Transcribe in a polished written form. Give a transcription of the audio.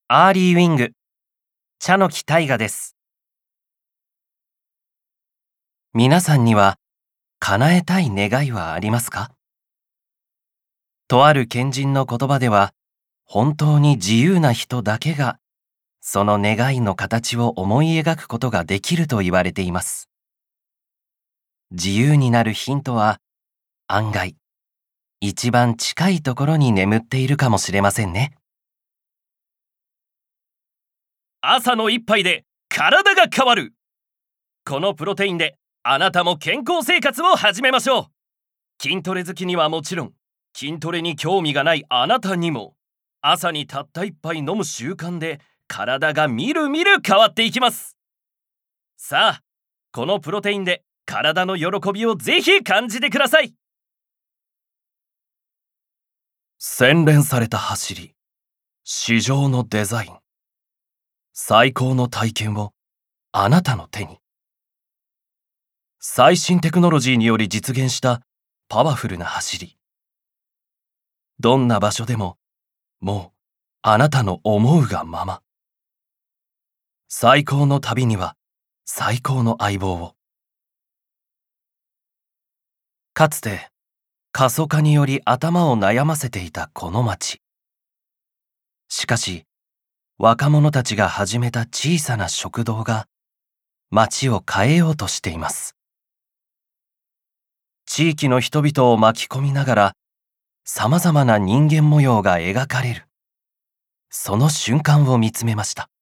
アーリーウィング、茶野木大我です。皆さんには叶えたい願いはありますか？とある賢人の言葉では、本当に自由な人だけが、その願いの形を思い描くことができると言われています。自由になるヒントは、案外、一番近いところに眠っているかもしれませんね。朝の一杯で体が変わる。このプロテインであなたも健康生活を始めましょう。筋トレ好きにはもちろん、筋トレに興味がないあなたにも、朝にたった一杯飲む習慣で体がみるみる変わっていきます。さあ、このプロテインで体の喜びをぜひ感じてください。洗練された走り、市場のデザイン、最高の体験をあなたの手に。最新テクノロジーにより実現したパワフルな走り。どんな場所でも、もうあなたの思うがまま。最高の旅には最高の相棒を。かつて過疎化により頭を悩ませていたこの町。しかし、若者たちが始めた小さな食堂が町を変えようとしています。地域の人々を巻き込みながら、さまざまな人間模様が描かれる。その瞬間を見つめました。